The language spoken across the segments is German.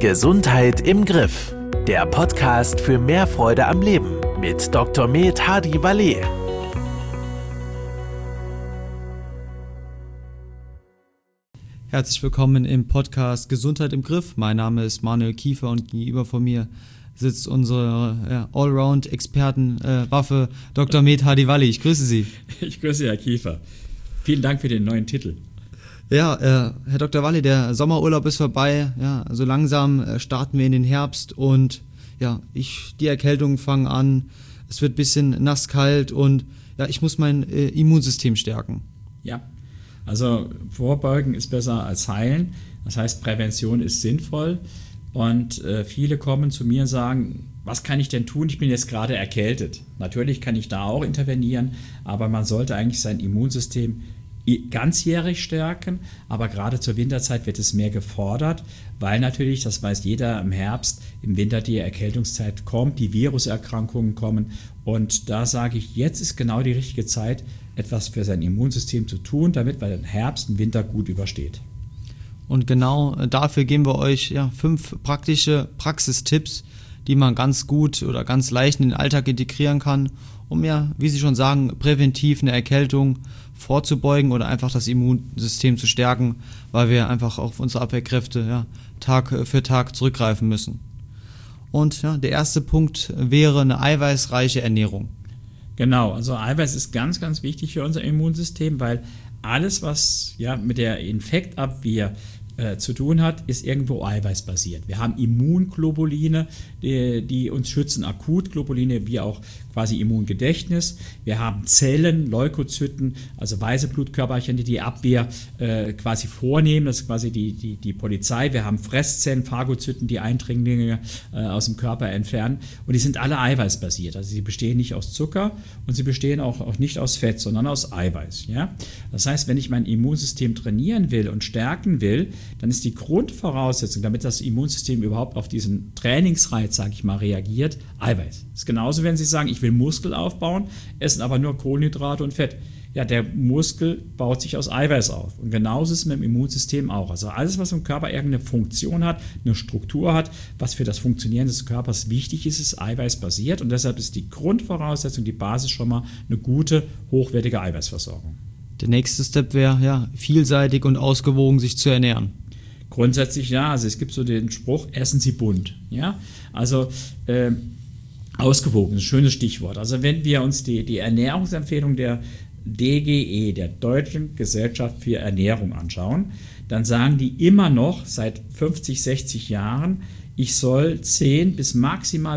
Gesundheit im Griff. Der Podcast für mehr Freude am Leben mit Dr. Med Hadi Valet. Herzlich willkommen im Podcast Gesundheit im Griff. Mein Name ist Manuel Kiefer und gegenüber von mir sitzt unsere Allround-Expertenwaffe Dr. Med Hadi Valet. Ich grüße Sie. Ich grüße Herr Kiefer. Vielen Dank für den neuen Titel. Ja, Herr Dr. Valet, der Sommerurlaub ist vorbei. Ja, so langsam starten wir in den Herbst und ja, die Erkältungen fangen an. Es wird ein bisschen nasskalt und ja, ich muss mein Immunsystem stärken. Ja, also vorbeugen ist besser als heilen. Das heißt, Prävention ist sinnvoll. Und viele kommen zu mir und sagen, was kann ich denn tun? Ich bin jetzt gerade erkältet. Natürlich kann ich da auch intervenieren, aber man sollte eigentlich sein Immunsystem ganzjährig stärken, aber gerade zur Winterzeit wird es mehr gefordert, weil natürlich, das weiß jeder, im Herbst, im Winter die Erkältungszeit kommt, die Viruserkrankungen kommen und da sage ich, jetzt ist genau die richtige Zeit, etwas für sein Immunsystem zu tun, damit man den Herbst und Winter gut übersteht. Und genau dafür geben wir euch 5 praktische Praxistipps, die man ganz gut oder ganz leicht in den Alltag integrieren kann, um wie Sie schon sagen, präventiv eine Erkältung vorzubeugen oder einfach das Immunsystem zu stärken, weil wir einfach auf unsere Abwehrkräfte Tag für Tag zurückgreifen müssen. Und der erste Punkt wäre eine eiweißreiche Ernährung. Genau, also Eiweiß ist ganz, ganz wichtig für unser Immunsystem, weil alles, was mit der Infektabwehr zu tun hat, ist irgendwo eiweißbasiert. Wir haben Immunglobuline, die uns schützen, Akutglobuline wie auch quasi Immungedächtnis. Wir haben Zellen, Leukozyten, also weiße Blutkörperchen, die die Abwehr quasi vornehmen. Das ist quasi die Polizei. Wir haben Fresszellen, Phagozyten, die Eindringlinge aus dem Körper entfernen. Und die sind alle eiweißbasiert. Also sie bestehen nicht aus Zucker und sie bestehen auch nicht aus Fett, sondern aus Eiweiß. Ja? Das heißt, wenn ich mein Immunsystem trainieren will und stärken will, dann ist die Grundvoraussetzung, damit das Immunsystem überhaupt auf diesen Trainingsreiz, sage ich mal, reagiert, Eiweiß. Das ist genauso, wenn Sie sagen, ich will Muskel aufbauen, essen aber nur Kohlenhydrate und Fett. Ja, der Muskel baut sich aus Eiweiß auf. Und genauso ist es mit dem Immunsystem auch. Also alles, was im Körper irgendeine Funktion hat, eine Struktur hat, was für das Funktionieren des Körpers wichtig ist, ist eiweißbasiert. Und deshalb ist die Grundvoraussetzung, die Basis schon mal eine gute, hochwertige Eiweißversorgung. Der nächste Step wäre, vielseitig und ausgewogen sich zu ernähren. Grundsätzlich ja, also es gibt so den Spruch, essen Sie bunt. Ja? Also ausgewogen, ein schönes Stichwort. Also wenn wir uns die Ernährungsempfehlung der DGE, der Deutschen Gesellschaft für Ernährung, anschauen, dann sagen die immer noch seit 50, 60 Jahren, ich soll 10 bis maximal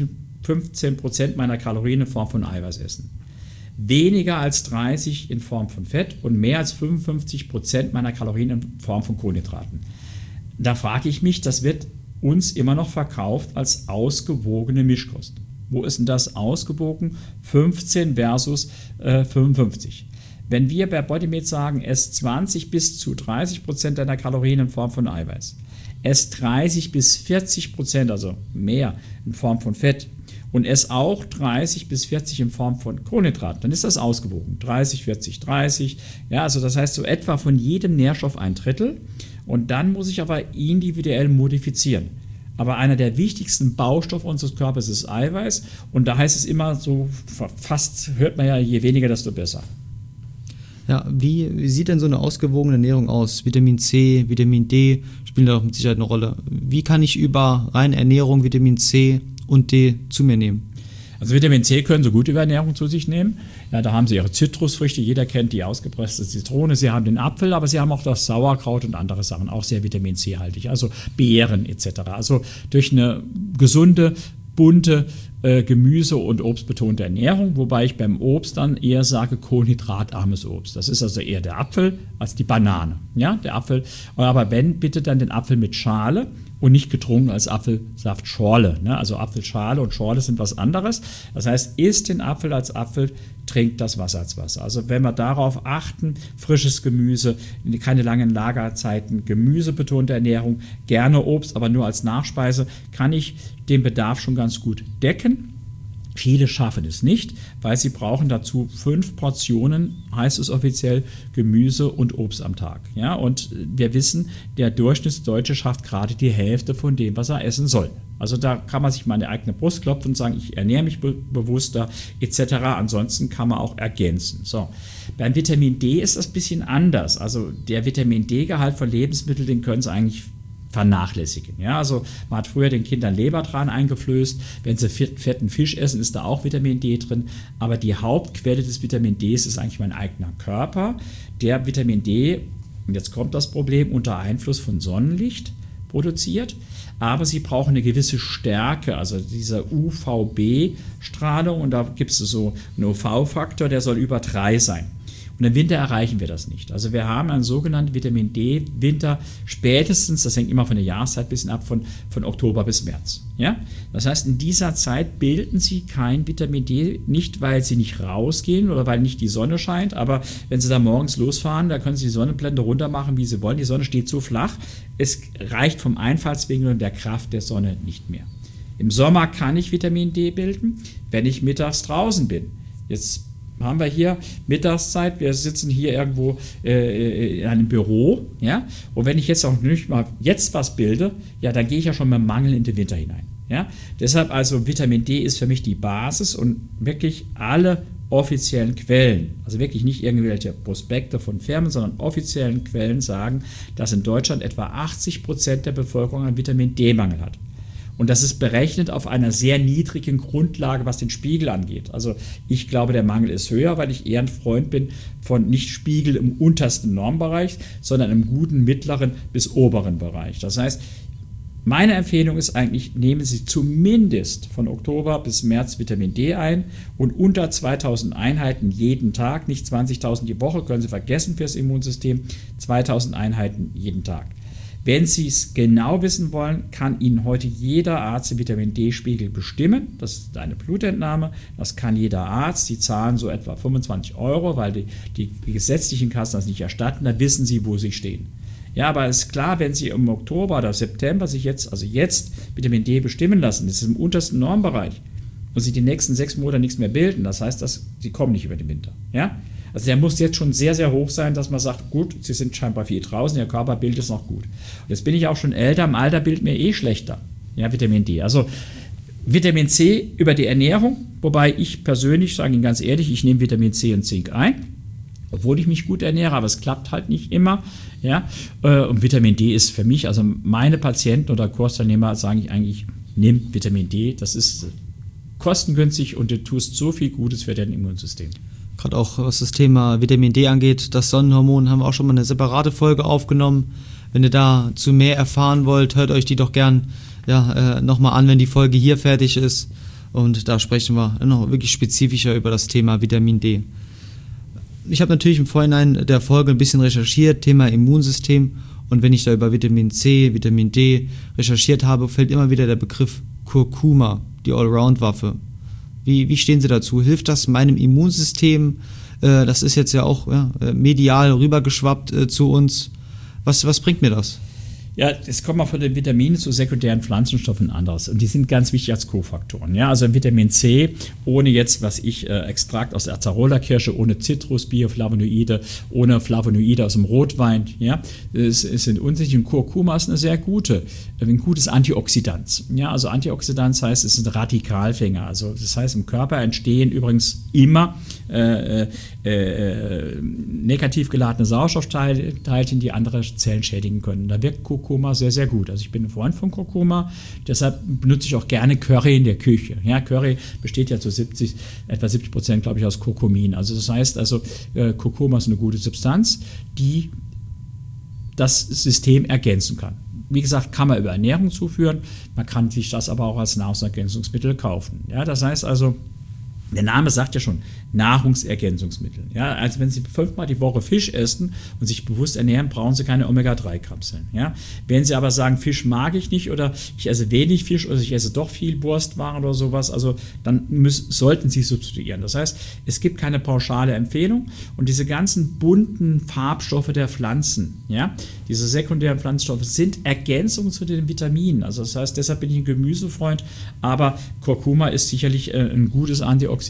15% meiner Kalorien in Form von Eiweiß essen. Weniger als 30 in Form von Fett und mehr als 55% meiner Kalorien in Form von Kohlenhydraten. Da frage ich mich, das wird uns immer noch verkauft als ausgewogene Mischkost. Wo ist denn das ausgewogen? 15 versus 55. Wenn wir bei Bodymed sagen, ess 20 bis zu 30% deiner Kalorien in Form von Eiweiß, ess 30 bis 40%, also mehr in Form von Fett, und ess auch 30 bis 40 in Form von Kohlenhydraten, dann ist das ausgewogen. 30, 40, 30. Ja, also das heißt so etwa von jedem Nährstoff 1/3. Und dann muss ich aber individuell modifizieren. Aber einer der wichtigsten Baustoffe unseres Körpers ist Eiweiß. Und da heißt es immer so, fast hört man ja, je weniger, desto besser. Ja, wie sieht denn so eine ausgewogene Ernährung aus? Vitamin C, Vitamin D spielen da auch mit Sicherheit eine Rolle. Wie kann ich über reine Ernährung Vitamin C und D zu mir nehmen? Also Vitamin C können Sie gut über Ernährung zu sich nehmen. Ja, da haben Sie Ihre Zitrusfrüchte, jeder kennt die ausgepresste Zitrone, Sie haben den Apfel, aber Sie haben auch das Sauerkraut und andere Sachen, auch sehr Vitamin C-haltig, also Beeren etc. Also durch eine gesunde, bunte Gemüse- und obstbetonte Ernährung, wobei ich beim Obst dann eher sage kohlenhydratarmes Obst. Das ist also eher der Apfel als die Banane. Ja, der Apfel. Aber wenn, bitte dann den Apfel mit Schale und nicht getrunken als Apfelsaftschorle. Ne? Also Apfelschale und Schorle sind was anderes. Das heißt, isst den Apfel als Apfel, trinkt das Wasser als Wasser. Also wenn wir darauf achten, frisches Gemüse, keine langen Lagerzeiten, gemüsebetonte Ernährung, gerne Obst, aber nur als Nachspeise, kann ich den Bedarf schon ganz gut decken. Viele schaffen es nicht, weil sie brauchen dazu 5 Portionen, heißt es offiziell, Gemüse und Obst am Tag. Ja, und wir wissen, der Durchschnittsdeutsche schafft gerade die Hälfte von dem, was er essen soll. Also da kann man sich mal eine eigene Brust klopfen und sagen, ich ernähre mich bewusster etc. Ansonsten kann man auch ergänzen. So. Beim Vitamin D ist das ein bisschen anders. Also der Vitamin D-Gehalt von Lebensmitteln, den können Sie eigentlich vernachlässigen. Ja, also man hat früher den Kindern Lebertran eingeflößt. Wenn sie fetten Fisch essen, ist da auch Vitamin D drin. Aber die Hauptquelle des Vitamin D ist eigentlich mein eigener Körper, der Vitamin D, und jetzt kommt das Problem, unter Einfluss von Sonnenlicht produziert. Aber sie brauchen eine gewisse Stärke, also diese UVB-Strahlung. Und da gibt es so einen UV-Faktor, der soll über 3 sein. Und im Winter erreichen wir das nicht. Also wir haben einen sogenannten Vitamin D-Winter spätestens, das hängt immer von der Jahreszeit ein bisschen ab, von Oktober bis März. Ja? Das heißt, in dieser Zeit bilden Sie kein Vitamin D, nicht weil Sie nicht rausgehen oder weil nicht die Sonne scheint, aber wenn Sie da morgens losfahren, da können Sie die Sonnenblende runter machen, wie Sie wollen. Die Sonne steht so flach, es reicht vom Einfallswinkel und der Kraft der Sonne nicht mehr. Im Sommer kann ich Vitamin D bilden, wenn ich mittags draußen bin. Jetzt haben wir hier Mittagszeit, wir sitzen hier irgendwo in einem Büro, ja, und wenn ich jetzt auch nicht mal jetzt was bilde, ja, dann gehe ich ja schon mit Mangel in den Winter hinein. Ja. Deshalb also Vitamin D ist für mich die Basis und wirklich alle offiziellen Quellen, also wirklich nicht irgendwelche Prospekte von Firmen, sondern offiziellen Quellen sagen, dass in Deutschland etwa 80% der Bevölkerung einen Vitamin D-Mangel hat. Und das ist berechnet auf einer sehr niedrigen Grundlage, was den Spiegel angeht. Also ich glaube, der Mangel ist höher, weil ich eher ein Freund bin von nicht Spiegel im untersten Normbereich, sondern im guten mittleren bis oberen Bereich. Das heißt, meine Empfehlung ist eigentlich, nehmen Sie zumindest von Oktober bis März Vitamin D ein und unter 2000 Einheiten jeden Tag, nicht 20.000 die Woche, können Sie vergessen fürs Immunsystem, 2000 Einheiten jeden Tag. Wenn Sie es genau wissen wollen, kann Ihnen heute jeder Arzt den Vitamin D-Spiegel bestimmen. Das ist eine Blutentnahme, das kann jeder Arzt. Die zahlen so etwa 25 €, weil die gesetzlichen Kassen das nicht erstatten. Da wissen Sie, wo Sie stehen. Ja, aber es ist klar, wenn Sie im Oktober oder September sich jetzt Vitamin D bestimmen lassen, das ist im untersten Normbereich, und Sie die nächsten 6 Monate nichts mehr bilden, das heißt, Sie kommen nicht über den Winter. Ja? Also der muss jetzt schon sehr, sehr hoch sein, dass man sagt, gut, Sie sind scheinbar viel draußen, Ihr Körper bildet es noch gut. Und jetzt bin ich auch schon älter, im Alter bildet mir schlechter, ja, Vitamin D. Also Vitamin C über die Ernährung, wobei ich persönlich, sage Ihnen ganz ehrlich, ich nehme Vitamin C und Zink ein, obwohl ich mich gut ernähre, aber es klappt halt nicht immer. Ja? Und Vitamin D ist für mich, also meine Patienten oder Kursteilnehmer sage ich eigentlich, nimm Vitamin D, das ist kostengünstig und du tust so viel Gutes für dein Immunsystem. Gerade auch was das Thema Vitamin D angeht, das Sonnenhormon, haben wir auch schon mal eine separate Folge aufgenommen. Wenn ihr dazu mehr erfahren wollt, hört euch die doch gern nochmal an, wenn die Folge hier fertig ist. Und da sprechen wir noch wirklich spezifischer über das Thema Vitamin D. Ich habe natürlich im Vorhinein der Folge ein bisschen recherchiert, Thema Immunsystem. Und wenn ich da über Vitamin C, Vitamin D recherchiert habe, fällt immer wieder der Begriff Kurkuma, die Allround-Waffe. Wie stehen Sie dazu? Hilft das meinem Immunsystem? Das ist jetzt ja auch medial rübergeschwappt zu uns. Was bringt mir das? Ja, es kommt mal von den Vitaminen zu sekundären Pflanzenstoffen anders. Und die sind ganz wichtig als Kofaktoren. Ja, also Vitamin C, ohne jetzt, Extrakt aus der Acerola-Kirsche, ohne Zitrus, Bioflavonoide, ohne Flavonoide aus dem Rotwein. Ja, es sind unsicher. Und Kurkuma ist ein gutes Antioxidant. Ja, also Antioxidant heißt, es sind Radikalfänger. Also das heißt, im Körper entstehen übrigens immer negativ geladene Sauerstoffteilchen, die andere Zellen schädigen können. Da wirkt Kurkuma sehr, sehr gut. Also ich bin ein Freund von Kurkuma, deshalb benutze ich auch gerne Curry in der Küche. Ja, Curry besteht ja zu etwa 70%, glaube ich, aus Kurkumin. Also das heißt, Kurkuma ist eine gute Substanz, die das System ergänzen kann. Wie gesagt, kann man über Ernährung zuführen, man kann sich das aber auch als Nahrungsergänzungsmittel kaufen. Ja, das heißt also, Der Name sagt ja schon, Nahrungsergänzungsmittel. Ja, also wenn Sie 5-mal die Woche Fisch essen und sich bewusst ernähren, brauchen Sie keine Omega-3-Kapseln. Ja? Wenn Sie aber sagen, Fisch mag ich nicht oder ich esse wenig Fisch oder ich esse doch viel Wurstwaren oder sowas, also dann sollten Sie substituieren. Das heißt, es gibt keine pauschale Empfehlung und diese ganzen bunten Farbstoffe der Pflanzen, ja, diese sekundären Pflanzenstoffe sind Ergänzungen zu den Vitaminen. Also das heißt, deshalb bin ich ein Gemüsefreund, aber Kurkuma ist sicherlich ein gutes Antioxidant,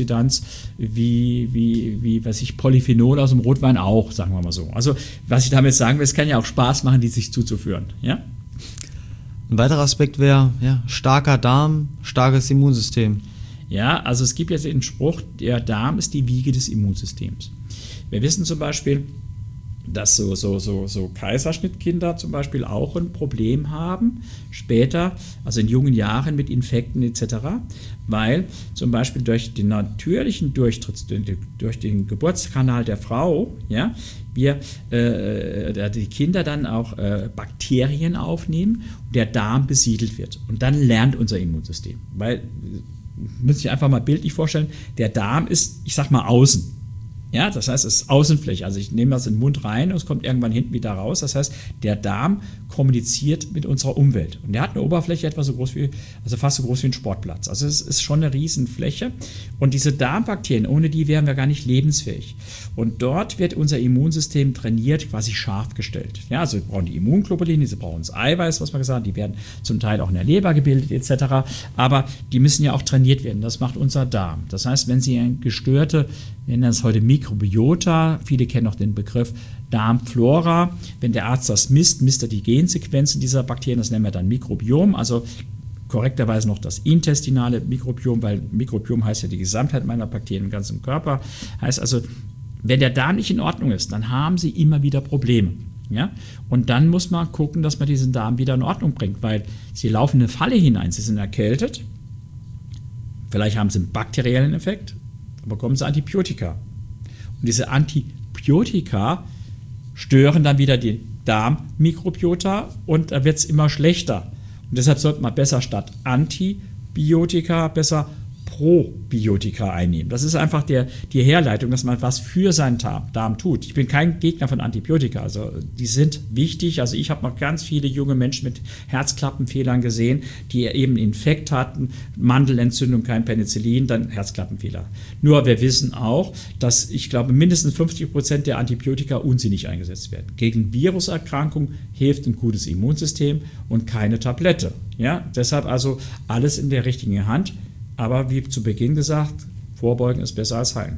wie Polyphenol aus dem Rotwein auch, sagen wir mal so. Also, was ich damit sagen will, es kann ja auch Spaß machen, die sich zuzuführen. Ja? Ein weiterer Aspekt wäre, starker Darm, starkes Immunsystem. Ja, also es gibt jetzt den Spruch, der Darm ist die Wiege des Immunsystems. Wir wissen zum Beispiel, dass so Kaiserschnittkinder zum Beispiel auch ein Problem haben, später, also in jungen Jahren mit Infekten etc., weil zum Beispiel durch den natürlichen Durchtritt, durch den Geburtskanal der Frau, ja, die Kinder dann auch Bakterien aufnehmen und der Darm besiedelt wird. Und dann lernt unser Immunsystem. Weil, müssen Sie sich einfach mal bildlich vorstellen, der Darm ist, ich sag mal, außen. Ja, das heißt, es ist Außenfläche. Also ich nehme das in den Mund rein und es kommt irgendwann hinten wieder raus. Das heißt, der Darm kommuniziert mit unserer Umwelt. Und der hat eine Oberfläche etwa so groß wie, also fast so groß wie ein Sportplatz. Also es ist schon eine Riesenfläche. Und diese Darmbakterien, ohne die wären wir gar nicht lebensfähig. Und dort wird unser Immunsystem trainiert, quasi scharf gestellt. Ja, also wir brauchen die Immunglobuline, sie brauchen das Eiweiß, was man gesagt hat, die werden zum Teil auch in der Leber gebildet etc. Aber die müssen ja auch trainiert werden. Das macht unser Darm. Das heißt, wenn Sie eine gestörte, wir nennen das heute Mikrobiota, viele kennen auch den Begriff Darmflora. Wenn der Arzt das misst er die Gensequenzen dieser Bakterien, das nennen wir dann Mikrobiom, also korrekterweise noch das intestinale Mikrobiom, weil Mikrobiom heißt ja die Gesamtheit meiner Bakterien im ganzen Körper. Heißt also, wenn der Darm nicht in Ordnung ist, dann haben Sie immer wieder Probleme. Ja? Und dann muss man gucken, dass man diesen Darm wieder in Ordnung bringt, weil Sie laufen in eine Falle hinein, Sie sind erkältet, vielleicht haben Sie einen bakteriellen Effekt, dann bekommen Sie Antibiotika. Und diese Antibiotika stören dann wieder die Darmmikrobiota und da wird es immer schlechter. Und deshalb sollte man besser statt Antibiotika besser Probiotika einnehmen. Das ist einfach die Herleitung, dass man was für seinen Darm tut. Ich bin kein Gegner von Antibiotika, also die sind wichtig. Also ich habe noch ganz viele junge Menschen mit Herzklappenfehlern gesehen, die eben Infekt hatten, Mandelentzündung, kein Penicillin, dann Herzklappenfehler. Nur wir wissen auch, dass ich glaube mindestens 50% der Antibiotika unsinnig eingesetzt werden. Gegen Viruserkrankungen hilft ein gutes Immunsystem und keine Tablette. Ja? Deshalb also alles in der richtigen Hand. Aber wie zu Beginn gesagt, Vorbeugen ist besser als heilen.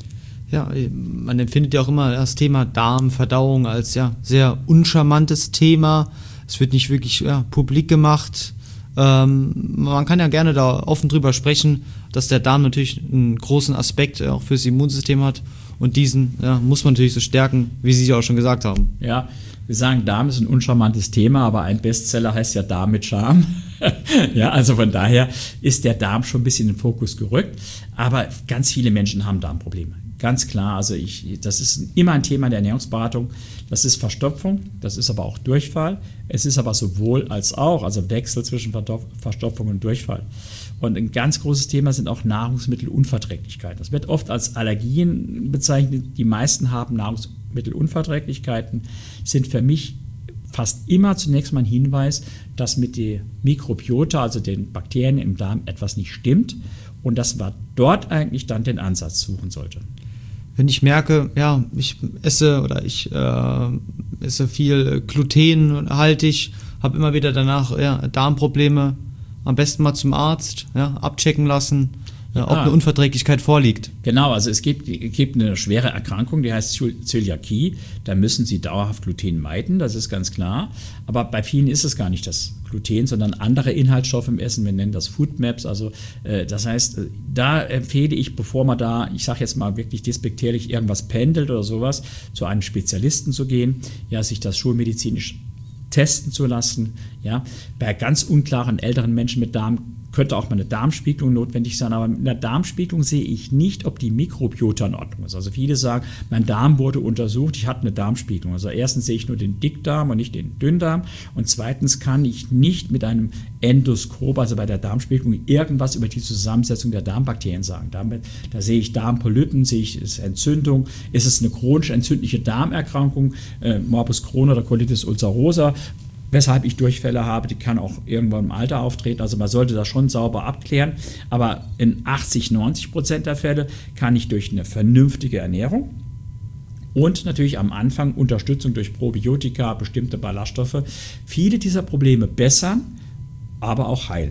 Ja, man empfindet ja auch immer das Thema Darmverdauung als sehr uncharmantes Thema. Es wird nicht wirklich publik gemacht. Man kann ja gerne da offen drüber sprechen, dass der Darm natürlich einen großen Aspekt auch fürs Immunsystem hat. Und diesen muss man natürlich so stärken, wie Sie ja auch schon gesagt haben. Ja, wir sagen, Darm ist ein uncharmantes Thema, aber ein Bestseller heißt ja Darm mit Charme. Ja, also von daher ist der Darm schon ein bisschen in den Fokus gerückt. Aber ganz viele Menschen haben Darmprobleme. Ganz klar, also das ist immer ein Thema der Ernährungsberatung. Das ist Verstopfung, das ist aber auch Durchfall. Es ist aber sowohl als auch, also Wechsel zwischen Verstopfung und Durchfall. Und ein ganz großes Thema sind auch Nahrungsmittelunverträglichkeiten. Das wird oft als Allergien bezeichnet. Die meisten haben Nahrungsmittelunverträglichkeiten, sind für mich fast immer zunächst mal ein Hinweis, dass mit der Mikrobiota, also den Bakterien im Darm, etwas nicht stimmt und dass man dort eigentlich dann den Ansatz suchen sollte. Wenn ich merke, ich esse viel glutenhaltig, habe immer wieder danach Darmprobleme, am besten mal zum Arzt, abchecken lassen, ob eine Unverträglichkeit vorliegt. Genau, also es gibt eine schwere Erkrankung, die heißt Zöliakie. Da müssen Sie dauerhaft Gluten meiden, das ist ganz klar. Aber bei vielen ist es gar nicht das Gluten, sondern andere Inhaltsstoffe im Essen. Wir nennen das Foodmaps. Also das heißt, da empfehle ich, bevor man da, ich sage jetzt mal wirklich despektierlich, irgendwas pendelt oder sowas, zu einem Spezialisten zu gehen, sich das schulmedizinisch testen zu lassen. Ja. Bei ganz unklaren älteren Menschen mit Darm könnte auch mal eine Darmspiegelung notwendig sein, aber mit einer Darmspiegelung sehe ich nicht, ob die Mikrobiota in Ordnung ist. Also viele sagen, mein Darm wurde untersucht, ich hatte eine Darmspiegelung. Also erstens sehe ich nur den Dickdarm und nicht den Dünndarm und zweitens kann ich nicht mit einem Endoskop, also bei der Darmspiegelung, irgendwas über die Zusammensetzung der Darmbakterien sagen. Da sehe ich Darmpolypen, sehe ich ist Entzündung, ist es eine chronisch entzündliche Darmerkrankung, Morbus Crohn oder Colitis ulcerosa, weshalb ich Durchfälle habe, die kann auch irgendwann im Alter auftreten. Also man sollte das schon sauber abklären. Aber in 80-90% der Fälle kann ich durch eine vernünftige Ernährung und natürlich am Anfang Unterstützung durch Probiotika, bestimmte Ballaststoffe, viele dieser Probleme bessern, aber auch heilen.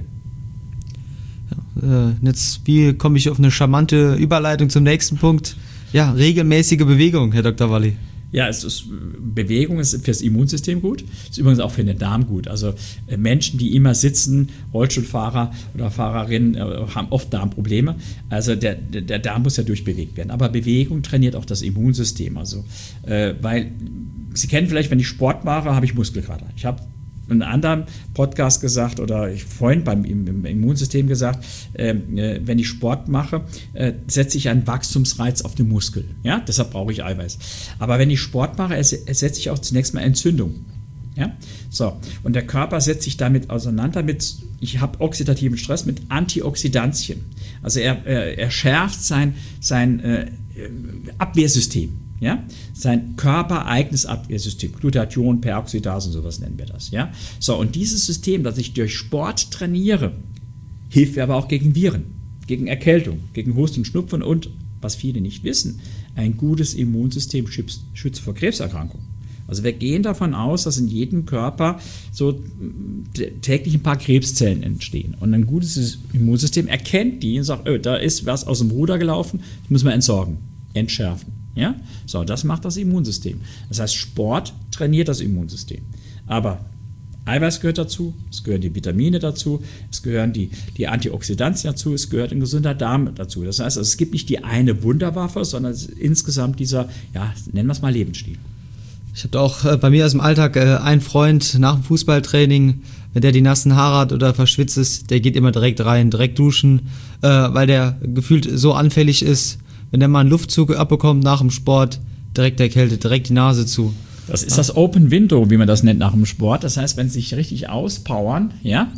Jetzt, wie komme ich auf eine charmante Überleitung zum nächsten Punkt? Ja, regelmäßige Bewegung, Herr Dr. Walli. Ja, Bewegung ist fürs Immunsystem gut, ist übrigens auch für den Darm gut. Also Menschen, die immer sitzen, Rollstuhlfahrer oder Fahrerinnen, haben oft Darmprobleme. Also der Darm muss ja durchbewegt werden. Aber Bewegung trainiert auch das Immunsystem. Also, weil Sie kennen vielleicht, wenn ich Sport mache, habe ich Muskelkater. Ich habe in einem anderen Podcast gesagt oder ich vorhin im Immunsystem gesagt, wenn ich Sport mache, setze ich einen Wachstumsreiz auf den Muskel. Ja? Deshalb brauche ich Eiweiß. Aber wenn ich Sport mache, setze ich auch zunächst mal Entzündung. Ja? So. Und der Körper setzt sich damit auseinander ich habe oxidativen Stress mit Antioxidantien. Also er schärft sein Abwehrsystem. Ja? Sein körpereigenes Abwehrsystem, Glutathion, Peroxidase und sowas nennen wir das. Ja? So, und dieses System, das ich durch Sport trainiere, hilft mir aber auch gegen Viren, gegen Erkältung, gegen Husten, Schnupfen und, was viele nicht wissen, ein gutes Immunsystem schützt vor Krebserkrankungen. Also wir gehen davon aus, dass in jedem Körper so täglich ein paar Krebszellen entstehen. Und ein gutes Immunsystem erkennt die und sagt, da ist was aus dem Ruder gelaufen, das müssen wir entsorgen, entschärfen. Ja? So, das macht das Immunsystem. Das heißt, Sport trainiert das Immunsystem. Aber Eiweiß gehört dazu, es gehören die Vitamine dazu, es gehören die Antioxidantien dazu, es gehört ein gesunder Darm dazu. Das heißt, es gibt nicht die eine Wunderwaffe, sondern insgesamt dieser, nennen wir es mal Lebensstil. Ich habe auch bei mir aus dem Alltag einen Freund nach dem Fußballtraining, wenn der die nassen Haare hat oder verschwitzt ist, der geht immer direkt rein, direkt duschen, weil der gefühlt so anfällig ist. Wenn der mal einen Luftzug abbekommt nach dem Sport, direkt der Kälte, direkt die Nase zu. Das ist das Open Window, wie man das nennt nach dem Sport. Das heißt, wenn sie sich richtig auspowern,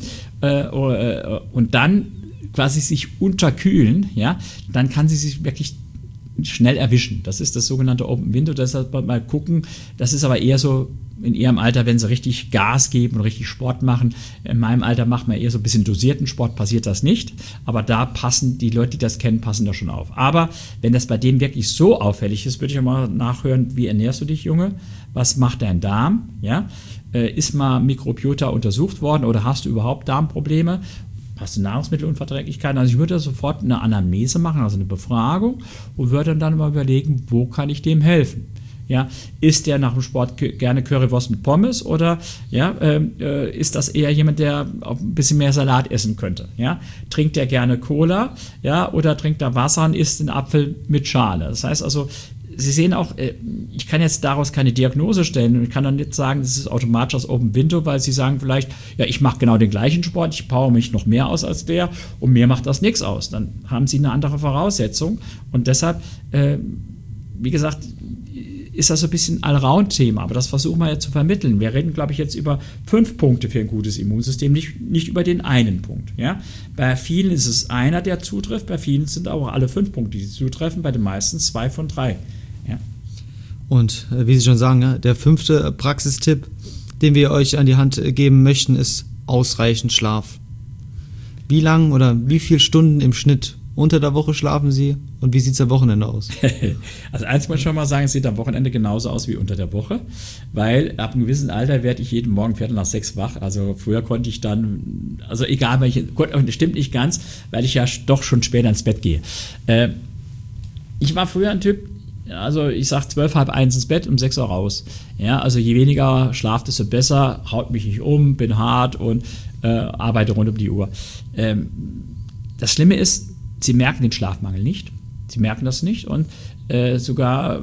und dann quasi sich unterkühlen, dann kann sie sich wirklich schnell erwischen. Das ist das sogenannte Open Window. Deshalb mal gucken. Das ist aber eher so in ihrem Alter, wenn sie richtig Gas geben und richtig Sport machen. In meinem Alter macht man eher so ein bisschen dosierten Sport, passiert das nicht. Aber da passen die Leute, die das kennen, passen da schon auf. Aber wenn das bei dem wirklich so auffällig ist, würde ich auch mal nachhören, wie ernährst du dich, Junge? Was macht dein Darm? Ja? Ist mal Mikrobiota untersucht worden oder hast du überhaupt Darmprobleme? Hast du Nahrungsmittelunverträglichkeiten? Also ich würde sofort eine Anamnese machen, also eine Befragung und würde dann mal überlegen, wo kann ich dem helfen? Ja, isst der nach dem Sport gerne Currywurst mit Pommes oder ist das eher jemand, der auch ein bisschen mehr Salat essen könnte? Ja? Trinkt der gerne Cola, oder trinkt er Wasser und isst einen Apfel mit Schale? Das heißt also, Sie sehen auch, ich kann jetzt daraus keine Diagnose stellen und ich kann dann nicht sagen, das ist automatisch das Open Window, weil Sie sagen vielleicht, ich mache genau den gleichen Sport, ich power mich noch mehr aus als der und mir macht das nichts aus. Dann haben Sie eine andere Voraussetzung und deshalb, wie gesagt, ist das so ein bisschen ein Allround-Thema, aber das versuchen wir ja zu vermitteln. Wir reden, glaube ich, jetzt über 5 Punkte für ein gutes Immunsystem, nicht über den einen Punkt. Ja? Bei vielen ist es einer, der zutrifft, bei vielen sind auch alle 5 Punkte, die zutreffen, bei den meisten 2 von 3. Ja. Und wie Sie schon sagen, der 5. Praxistipp, den wir euch an die Hand geben möchten, ist ausreichend Schlaf. Wie lang oder wie viele Stunden im Schnitt unter der Woche schlafen Sie und wie sieht es am Wochenende aus? Also eins muss ich schon mal sagen, es sieht am Wochenende genauso aus wie unter der Woche, weil ab einem gewissen Alter werde ich jeden Morgen 5:45 wach. Also früher konnte ich dann, also egal, das stimmt nicht ganz, weil ich ja doch schon später ins Bett gehe. Ich war früher ein Typ, also ich sag 12, halb 1 ins Bett, um 6 Uhr raus. Ja, also je weniger Schlaf, desto besser, haut mich nicht um, bin hart und arbeite rund um die Uhr. Das Schlimme ist, Sie merken den Schlafmangel nicht. Sie merken das nicht und werden sogar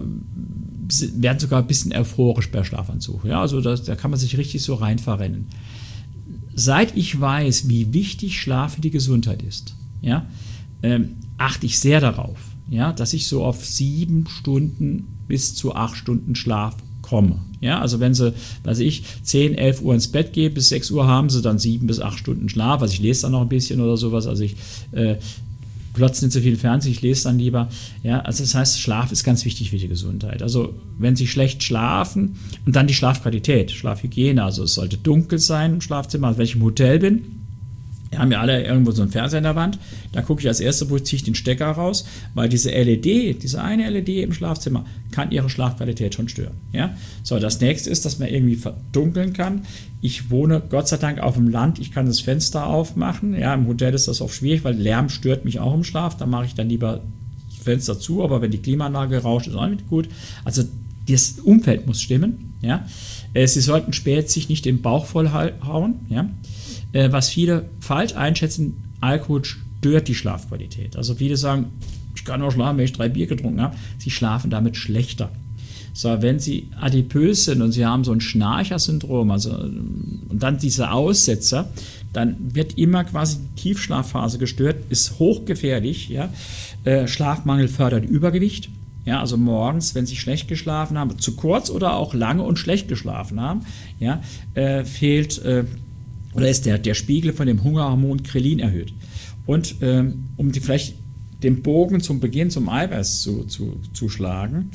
ein bisschen euphorisch bei Schlafanzug. Ja, also da kann man sich richtig so rein verrennen. seit ich weiß, wie wichtig Schlaf für die Gesundheit ist, ja, achte ich sehr darauf, ja, dass ich so auf 7 Stunden bis zu 8 Stunden Schlaf komme. Ja, also wenn sie, 10, 11 Uhr ins Bett gehen, bis 6 Uhr haben sie dann 7 bis 8 Stunden Schlaf. Also ich lese dann noch ein bisschen oder sowas. Also ich glotze nicht so viel Fernsehen, ich lese dann lieber. Ja, also das heißt, Schlaf ist ganz wichtig für die Gesundheit. Also wenn sie schlecht schlafen und dann die Schlafqualität, Schlafhygiene, also es sollte dunkel sein im Schlafzimmer, also wenn ich im Hotel bin. Wir haben ja alle irgendwo so einen Fernseher in der Wand. Da gucke ich als erstes, wo ziehe ich den Stecker raus, weil diese eine LED im Schlafzimmer kann ihre Schlafqualität schon stören. Ja? So, das nächste ist, dass man irgendwie verdunkeln kann. Ich wohne Gott sei Dank auf dem Land, ich kann das Fenster aufmachen. Ja, im Hotel ist das oft schwierig, weil Lärm stört mich auch im Schlaf. Da mache ich dann lieber das Fenster zu, aber wenn die Klimaanlage rauscht, ist auch nicht gut. Also das Umfeld muss stimmen. Ja? Sie sollten spät sich nicht den Bauch vollhauen. Ja? Was viele falsch einschätzen, Alkohol stört die Schlafqualität. Also viele sagen, ich kann auch schlafen, wenn ich 3 Bier getrunken habe. Sie schlafen damit schlechter. So, wenn sie adipös sind und sie haben so ein Schnarcher-Syndrom, also, und dann diese Aussetzer, dann wird immer quasi die Tiefschlafphase gestört, ist hochgefährlich. Ja? Schlafmangel fördert Übergewicht. Ja, also morgens, wenn sie schlecht geschlafen haben, zu kurz oder auch lange und schlecht geschlafen haben, ja, fehlt oder ist der Spiegel von dem Hungerhormon Grelin erhöht. Und vielleicht den Bogen zum Beginn zum Eiweiß zu schlagen,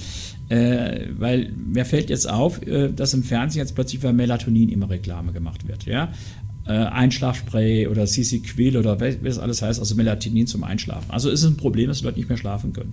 weil mir fällt jetzt auf, dass im Fernsehen jetzt plötzlich für Melatonin immer Reklame gemacht wird. Ja? Einschlafspray oder CC Quill oder was das alles heißt, also Melatonin zum Einschlafen. Also ist es ein Problem, dass die Leute nicht mehr schlafen können.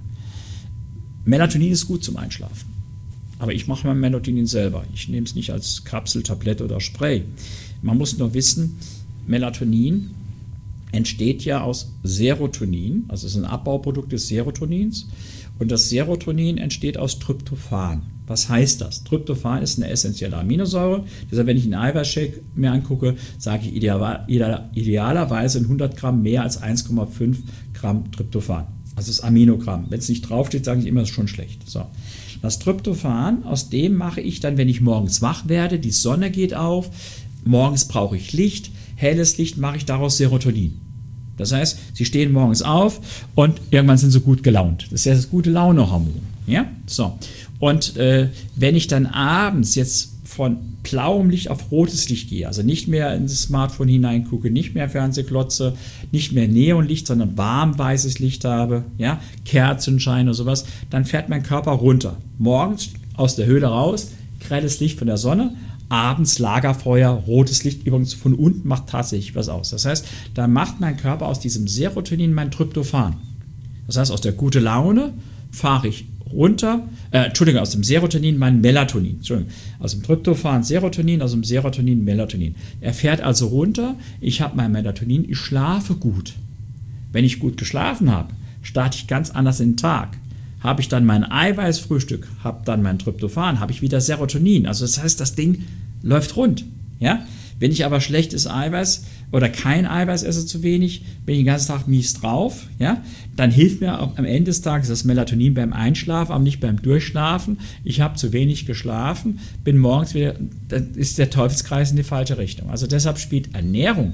Melatonin ist gut zum Einschlafen. Aber ich mache mein Melatonin selber. Ich nehme es nicht als Kapsel, Tablette oder Spray. Man muss nur wissen, Melatonin entsteht ja aus Serotonin, also es ist ein Abbauprodukt des Serotonins. Und das Serotonin entsteht aus Tryptophan. Was heißt das? Tryptophan ist eine essentielle Aminosäure. Deshalb, wenn ich einen Eiweißshake mir angucke, sage ich idealerweise in 100 Gramm mehr als 1,5 Gramm Tryptophan. Also das Aminogramm. Wenn es nicht draufsteht, sage ich immer, das ist schon schlecht. So. Das Tryptophan, aus dem mache ich dann, wenn ich morgens wach werde, die Sonne geht auf, morgens brauche ich Licht, helles Licht, mache ich daraus Serotonin. Das heißt, sie stehen morgens auf und irgendwann sind sie gut gelaunt. Das ist ja das gute Laune-Hormon. Ja? So. Und wenn ich dann abends jetzt von blauem Licht auf rotes Licht gehe, also nicht mehr in das Smartphone hineingucke, nicht mehr Fernsehglotze, nicht mehr Neonlicht, sondern warmweißes Licht habe, ja, Kerzenschein oder sowas, dann fährt mein Körper runter. Morgens aus der Höhle raus, grelles Licht von der Sonne, abends Lagerfeuer, rotes Licht übrigens von unten macht tatsächlich was aus. Das heißt, da macht mein Körper aus diesem Serotonin mein Tryptophan. Das heißt, aus der gute Laune fahre ich runter, aus dem Serotonin mein Melatonin. Aus dem Tryptophan Serotonin, aus dem Serotonin Melatonin. Er fährt also runter, ich habe mein Melatonin, ich schlafe gut. Wenn ich gut geschlafen habe, starte ich ganz anders in den Tag. Habe ich dann mein Eiweißfrühstück, habe dann mein Tryptophan, habe ich wieder Serotonin. Also das heißt, das Ding läuft rund. Ja? Wenn ich aber schlechtes Eiweiß oder kein Eiweiß esse, zu wenig, bin ich den ganzen Tag mies drauf, ja? Dann hilft mir auch am Ende des Tages das Melatonin beim Einschlafen, aber nicht beim Durchschlafen. Ich habe zu wenig geschlafen, bin morgens wieder, dann ist der Teufelskreis in die falsche Richtung. Also deshalb spielt Ernährung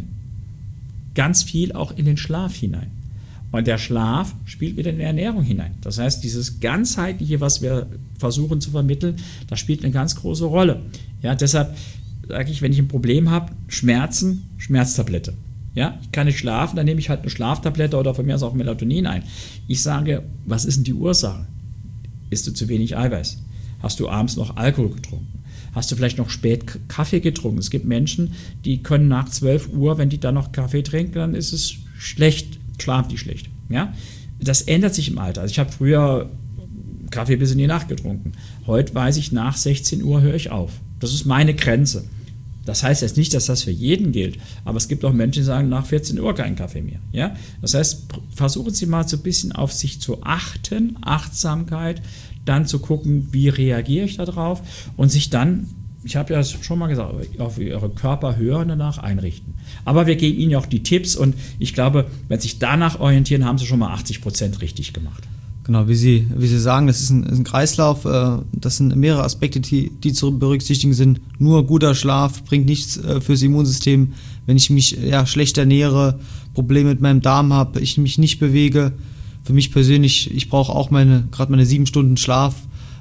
ganz viel auch in den Schlaf hinein. Und der Schlaf spielt wieder in die Ernährung hinein. Das heißt, dieses Ganzheitliche, was wir versuchen zu vermitteln, das spielt eine ganz große Rolle. Ja, deshalb sage ich, wenn ich ein Problem habe, Schmerzen, Schmerztablette. Ja, ich kann nicht schlafen, dann nehme ich halt eine Schlaftablette oder von mir aus auch Melatonin ein. Ich sage, was ist denn die Ursache? Isst du zu wenig Eiweiß? Hast du abends noch Alkohol getrunken? Hast du vielleicht noch spät Kaffee getrunken? Es gibt Menschen, die können nach 12 Uhr, wenn die dann noch Kaffee trinken, dann ist es schlecht, schlafen die schlecht. Ja? Das ändert sich im Alter. Also ich habe früher Kaffee bis in die Nacht getrunken. Heute weiß ich, nach 16 Uhr höre ich auf. Das ist meine Grenze. Das heißt jetzt nicht, dass das für jeden gilt, aber es gibt auch Menschen, die sagen, nach 14 Uhr keinen Kaffee mehr. Ja? Das heißt, versuchen Sie mal so ein bisschen auf sich zu achten, Achtsamkeit, dann zu gucken, wie reagiere ich darauf und sich dann, ich habe ja schon mal gesagt, auf Ihre Körper hören danach einrichten. Aber wir geben Ihnen ja auch die Tipps und ich glaube, wenn Sie sich danach orientieren, haben Sie schon mal 80% richtig gemacht. Genau, wie Sie sagen, das ist ein Kreislauf, das sind mehrere Aspekte, die zu berücksichtigen sind. Nur guter Schlaf bringt nichts fürs Immunsystem. Wenn ich mich schlecht ernähre, Probleme mit meinem Darm habe, ich mich nicht bewege, für mich persönlich, ich brauche auch gerade meine 7 Stunden Schlaf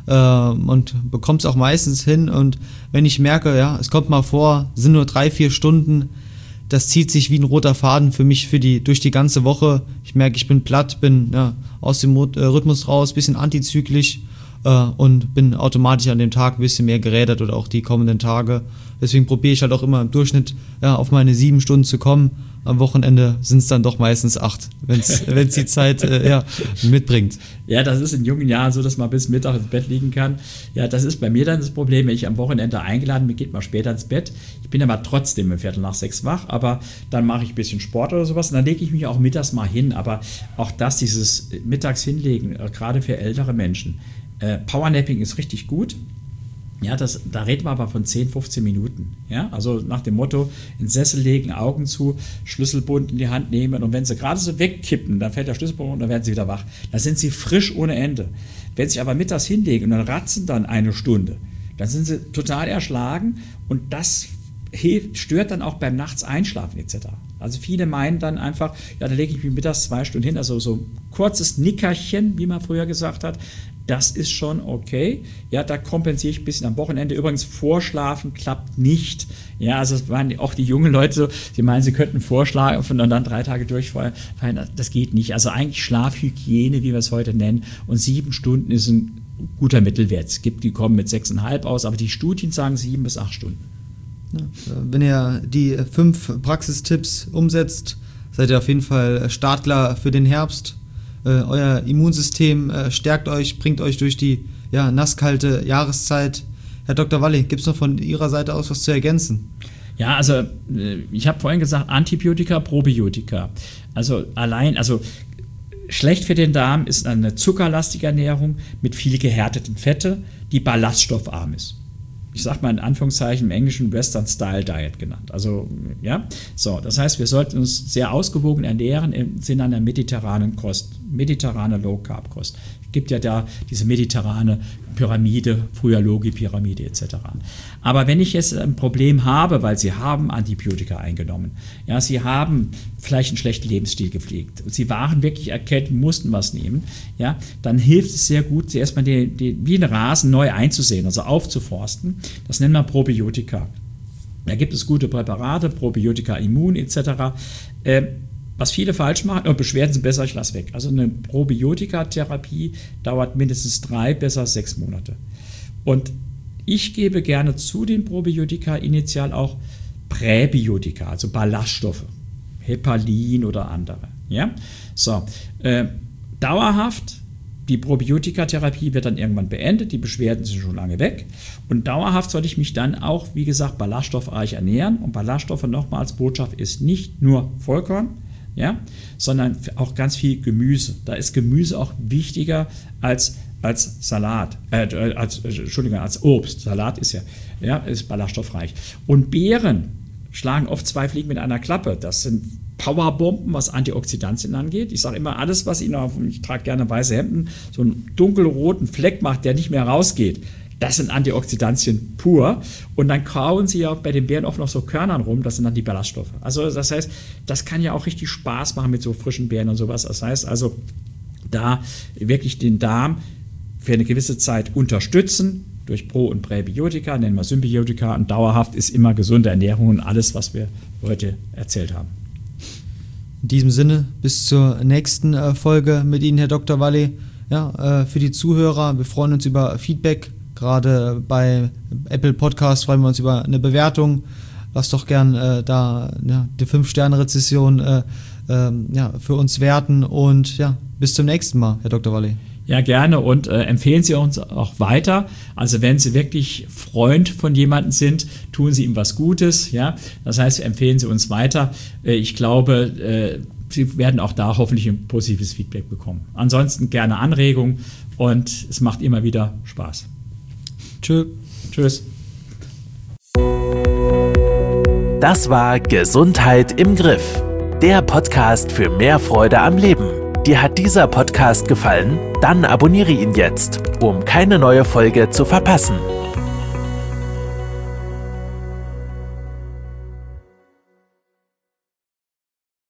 und bekomme es auch meistens hin. Und wenn ich merke, es kommt mal vor, sind nur 3-4 Stunden, das zieht sich wie ein roter Faden für mich durch die ganze Woche. Ich merke, ich bin platt, bin aus dem Rhythmus raus, bisschen antizyklisch und bin automatisch an dem Tag ein bisschen mehr gerädert oder auch die kommenden Tage. Deswegen probiere ich halt auch immer im Durchschnitt auf meine 7 Stunden zu kommen. Am Wochenende sind es dann doch meistens 8, wenn es die Zeit mitbringt. Ja, das ist in jungen Jahren so, dass man bis Mittag ins Bett liegen kann. Ja, das ist bei mir dann das Problem, wenn ich am Wochenende eingeladen bin, geht man später ins Bett. Ich bin aber trotzdem um 5:45 wach, aber dann mache ich ein bisschen Sport oder sowas und dann lege ich mich auch mittags mal hin. Aber auch dieses mittags hinlegen, gerade für ältere Menschen, Powernapping ist richtig gut. Ja, da reden wir aber von 10-15 Minuten. Ja, also nach dem Motto, in den Sessel legen, Augen zu, Schlüsselbund in die Hand nehmen und wenn sie gerade so wegkippen, dann fällt der Schlüsselbund und dann werden sie wieder wach. Da sind sie frisch ohne Ende. Wenn sie sich aber mittags hinlegen und dann ratzen dann 1 Stunde, dann sind sie total erschlagen und das stört dann auch beim Nachts Einschlafen etc. Also viele meinen dann einfach, da lege ich mich mittags 2 Stunden hin, also so ein kurzes Nickerchen, wie man früher gesagt hat, das ist schon okay. Ja, da kompensiere ich ein bisschen am Wochenende. Übrigens, Vorschlafen klappt nicht. Ja, also es waren auch die jungen Leute so, sie meinen, sie könnten vorschlafen und dann 3 Tage durchfallen. Das geht nicht. Also eigentlich Schlafhygiene, wie wir es heute nennen. Und 7 Stunden ist ein guter Mittelwert. Es gibt, die kommen mit 6,5 aus, aber die Studien sagen 7 bis 8 Stunden. Ja, wenn ihr die 5 Praxistipps umsetzt, seid ihr auf jeden Fall startklar für den Herbst. Euer Immunsystem stärkt euch, bringt euch durch die nasskalte Jahreszeit. Herr Dr. Walli, gibt es noch von Ihrer Seite aus was zu ergänzen? Ja, also ich habe vorhin gesagt, Antibiotika, Probiotika. Also schlecht für den Darm ist eine zuckerlastige Ernährung mit viel gehärteten Fette, die ballaststoffarm ist. Ich sage mal in Anführungszeichen im Englischen Western Style Diet genannt. Also, ja, so, das heißt, wir sollten uns sehr ausgewogen ernähren im Sinne einer mediterranen Kost, mediterrane Low-Carb-Kost. Es gibt ja da diese mediterrane Pyramide, früher Logi-Pyramide etc. Aber wenn ich jetzt ein Problem habe, weil Sie haben Antibiotika eingenommen, ja, Sie haben vielleicht einen schlechten Lebensstil gepflegt und Sie waren wirklich erkältet, mussten was nehmen, ja, dann hilft es sehr gut, Sie erstmal wie ein Rasen neu einzusehen, also aufzuforsten. Das nennen wir Probiotika. Da gibt es gute Präparate, Probiotika Immun etc. Was viele falsch machen, Beschwerden sind besser, ich lasse weg. Also eine Probiotika-Therapie dauert mindestens 3, besser 6 Monate. Und ich gebe gerne zu den Probiotika initial auch Präbiotika, also Ballaststoffe, Hepalin oder andere. Ja? So, dauerhaft, die Probiotika-Therapie wird dann irgendwann beendet, die Beschwerden sind schon lange weg. Und dauerhaft sollte ich mich dann auch, wie gesagt, ballaststoffreich ernähren. Und Ballaststoffe, nochmal als Botschaft, ist nicht nur Vollkorn, ja, sondern auch ganz viel Gemüse. Da ist Gemüse auch wichtiger als Salat, als Obst. Salat ist ist ballaststoffreich. Und Beeren schlagen oft 2 Fliegen mit einer Klappe. Das sind Powerbomben, was Antioxidantien angeht. Ich sage immer, alles, was ich trage gerne weiße Hemden, so einen dunkelroten Fleck macht, der nicht mehr rausgeht. Das sind Antioxidantien pur. Und dann kauen sie ja bei den Beeren oft noch so Körnern rum, das sind dann die Ballaststoffe. Also das heißt, das kann ja auch richtig Spaß machen mit so frischen Beeren und sowas. Das heißt also, da wirklich den Darm für eine gewisse Zeit unterstützen, durch Pro- und Präbiotika, nennen wir Symbiotika. Und dauerhaft ist immer gesunde Ernährung und alles, was wir heute erzählt haben. In diesem Sinne, bis zur nächsten Folge mit Ihnen, Herr Dr. Walli. Ja, für die Zuhörer, wir freuen uns über Feedback. Gerade bei Apple Podcast freuen wir uns über eine Bewertung. Lass doch gern die 5-Sterne-Rezession für uns werten. Und bis zum nächsten Mal, Herr Dr. Walli. Ja, gerne und empfehlen Sie uns auch weiter. Also wenn Sie wirklich Freund von jemandem sind, tun Sie ihm was Gutes. Ja? Das heißt, empfehlen Sie uns weiter. Ich glaube, Sie werden auch da hoffentlich ein positives Feedback bekommen. Ansonsten gerne Anregungen und es macht immer wieder Spaß. Tschüss. Das war Gesundheit im Griff, der Podcast für mehr Freude am Leben. Dir hat dieser Podcast gefallen? Dann abonniere ihn jetzt, um keine neue Folge zu verpassen.